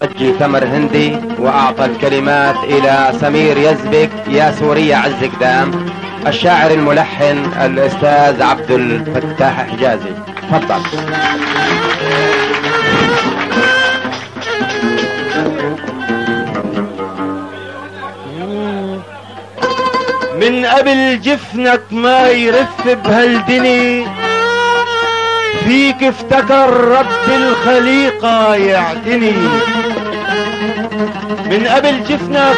أجي تمر هندي وأعطى الكلمات إلى سمير يزبك يا سوريا عز قدام. الشاعر الملحن الأستاذ عبد الفتاح حجازي. تفضل. من قبل جفنك ما يرف بهالدني، فيك افتكر رب الخليقة يعتني. من قبل جفنك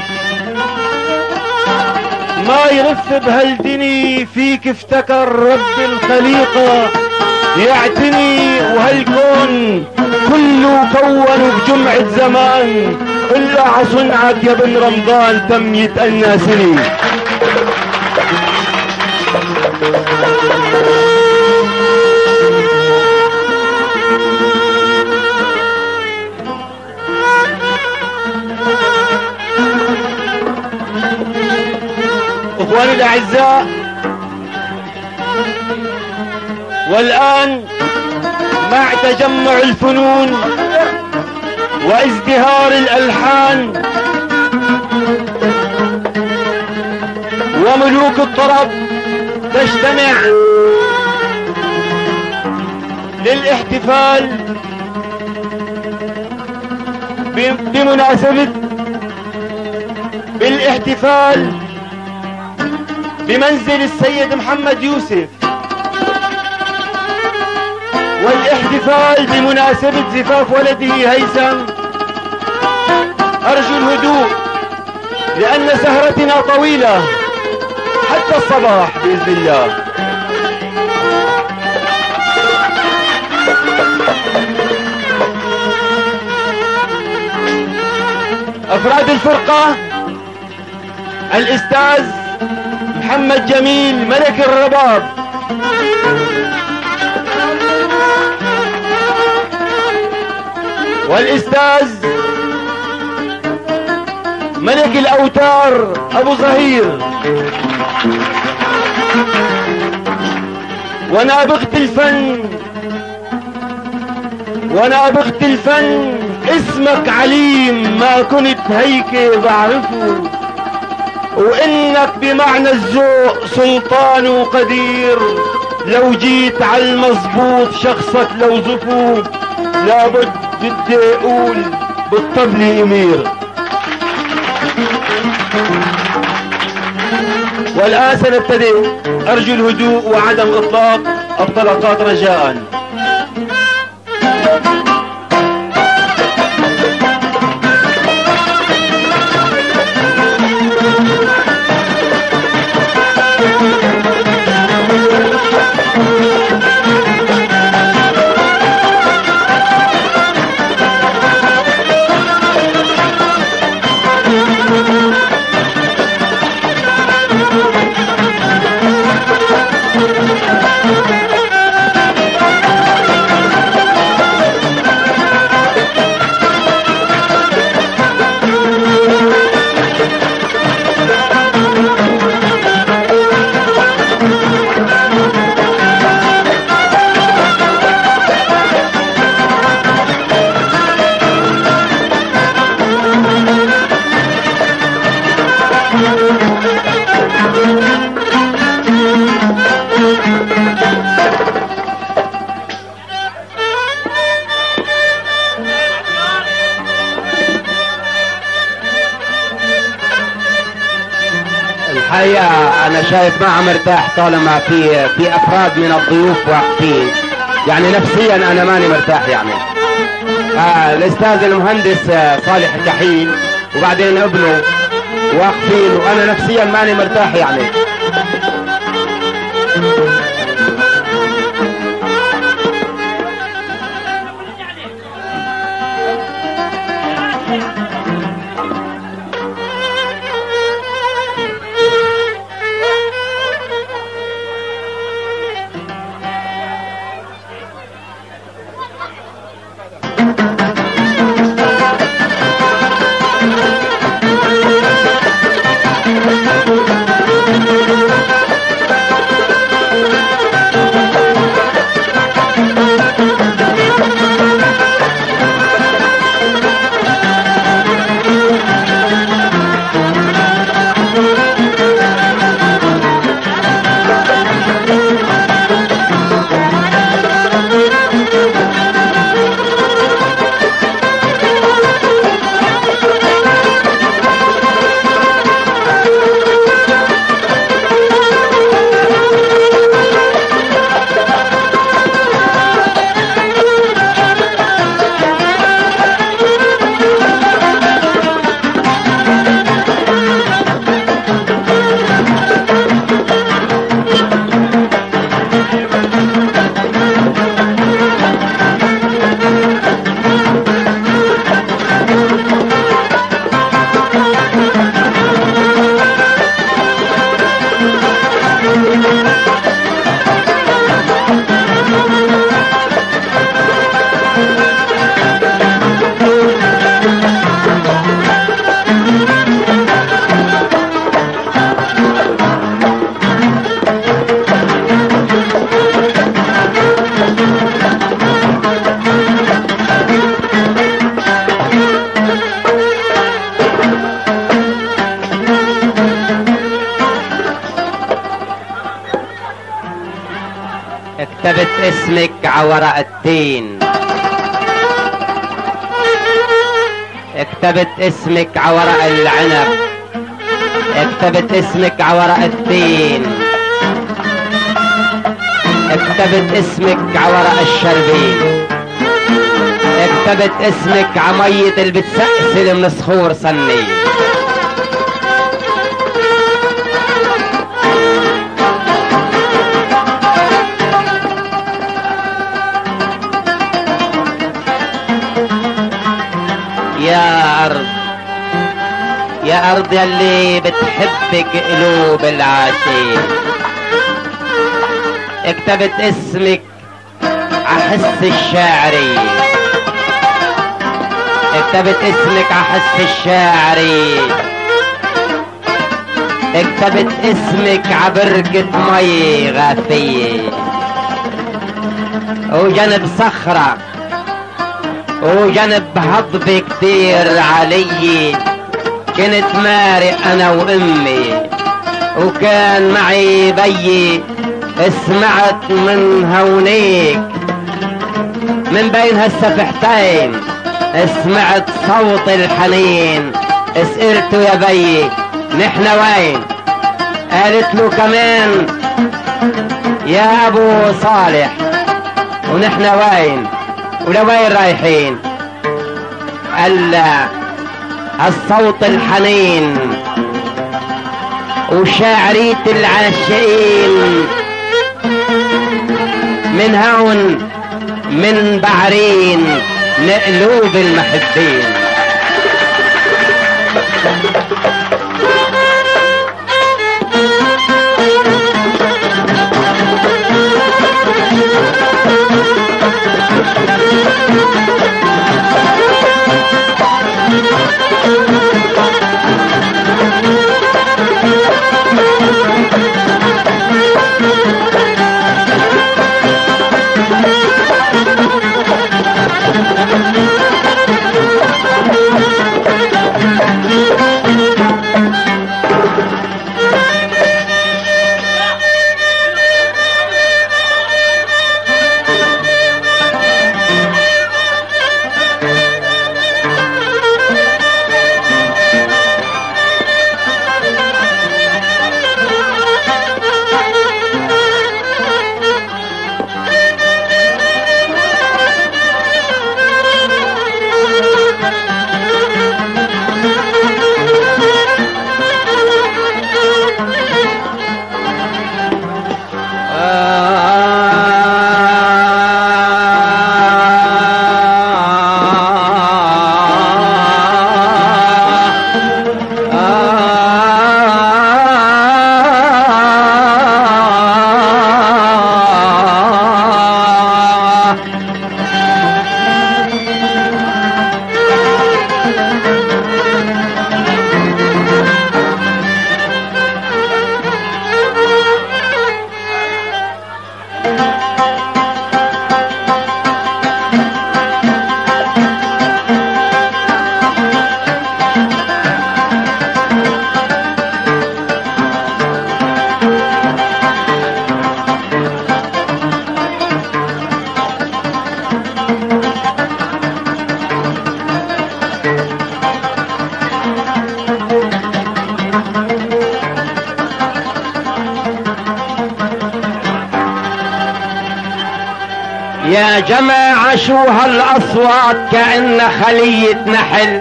ما يرف بهالدني، فيك افتكر رب الخليقة يعتني. وهالكون كله كون بجمعة زمان، إلا عصنعك يا ابن رمضان تم يتأنى سني. اخواني الاعزاء، والان مع تجمع الفنون وازدهار الالحان وملوك الطرب تجتمع للاحتفال بالاحتفال بمنزل السيد محمد يوسف، والاحتفال بمناسبة زفاف ولده هيثم. أرجو الهدوء لأن سهرتنا طويلة حتى الصباح بإذن الله. أفراد الفرقة: الأستاذ محمد جميل ملك الرباب، والأستاذ ملك الأوتار أبو ظهير، ونابغة الفن اسمك عليم ما كنت هيك بعرفه، وانك بمعنى الذوق سلطان وقدير. لو جيت على المظبوط شخصك لو زفو، لابد بدي اقول بالطبل امير. والان سنبتدئ. ارجو الهدوء وعدم اطلاق الطلقات رجاء. الحقيقة أنا شايف ما عم مرتاح طالما في أفراد من الضيوف واقفين، يعني نفسيا أنا ماني مرتاح يعني. الأستاذ المهندس صالح الكحيل وبعدين ابنه واقفين وأنا نفسيا ماني مرتاح يعني. اسمك عورق التين، كتبت اسمك عورق العنب، كتبت اسمك عورق التين، كتبت اسمك عورق الشربين، كتبت اسمك عمية اللي بتسقسل من صخور صني. يا أرض، يا أرض يلي بتحبك قلوب العاشقين، كتبت اسمك عحس الشاعري، كتبت اسمك عحس الشاعري، كتبت اسمك عبركة مي غاثية، وجنب صخرة وجنب هضبة كتير علي، كنت مارق انا وامي وكان معي بيي، سمعت من هونيك من بين هالسفحتين، سمعت صوت الحنين، سألته يا بيي نحن وين؟ قالت له كمان يا ابو صالح ونحن وين؟ ولوين رايحين؟ قال لا الصوت الحنين وشاعرية العاشقين من هون من بعرين لقلوب المحبين. يا جماعة شو هالأصوات كأن خلية نحل،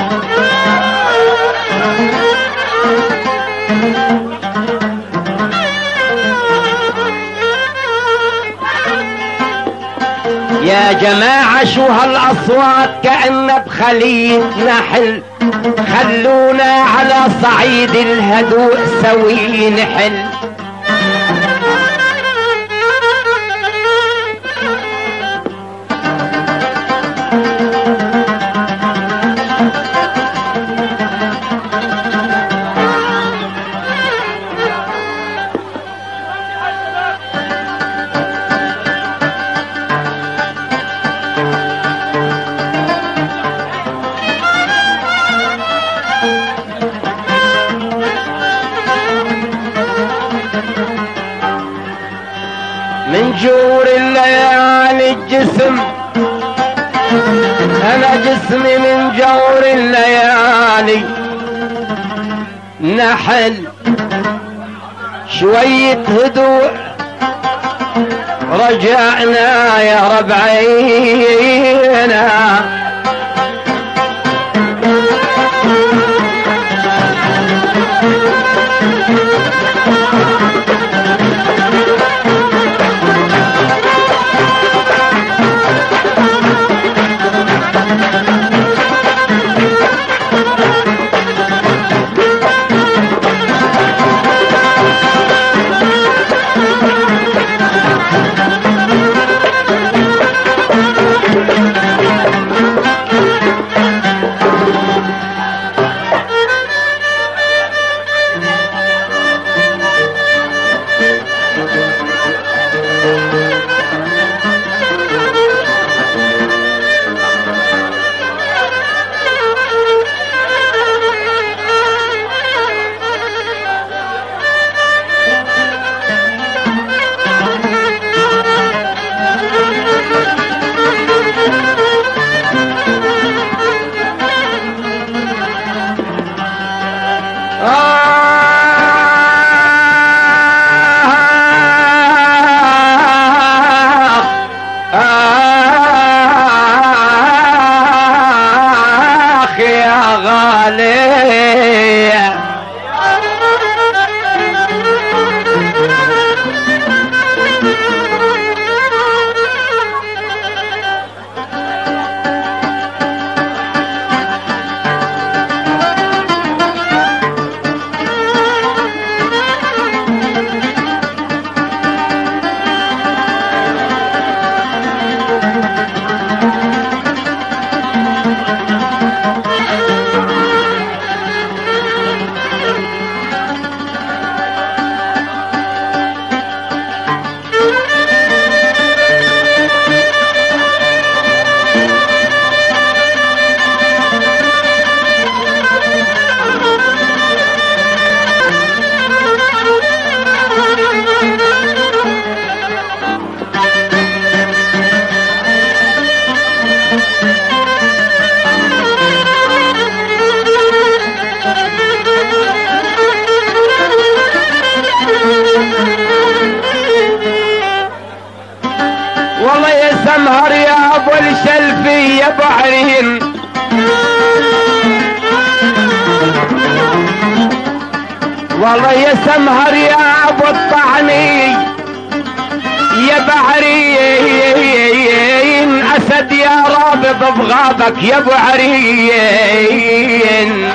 يا جماعة شو هالأصوات كأن بخلية نحل، خلونا على صعيد الهدوء سوي نحل. الجسم انا جسمي من جور الليالي نحل شوية هدوء رجعنا يا ربعينا والله يا سمهر يا ابو الشلفي يا بحرين والله يا سمهر يا ابو الطعني يا بحرين اسد يا رابط بغابك يا بحرين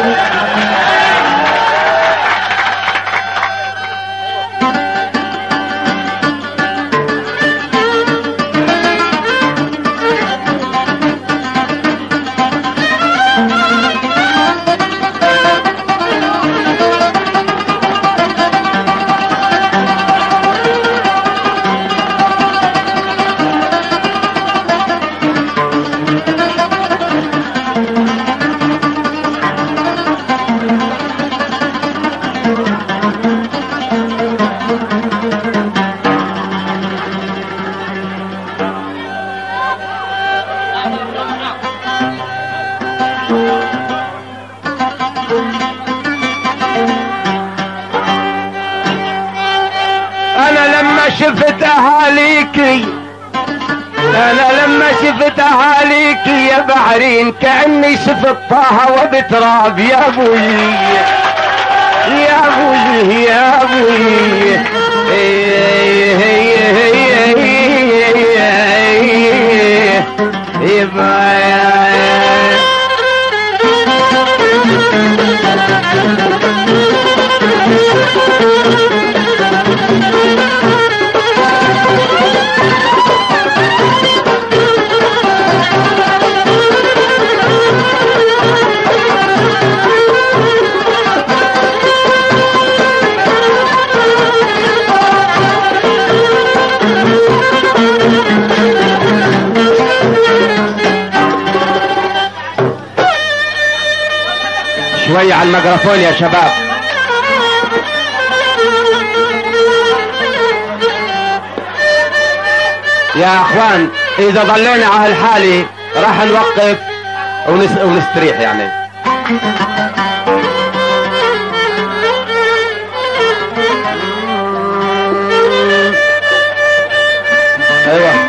شفت اهاليكي انا لما شفت اهاليكي يا بحرين كأني شفت طه وبتراب يا ابوي يا ابوي يا ابوي شوية على الميكروفون يا شباب. يا اخوان اذا ضلينا على هالحالة راح نوقف ونستريح يعني. ايوه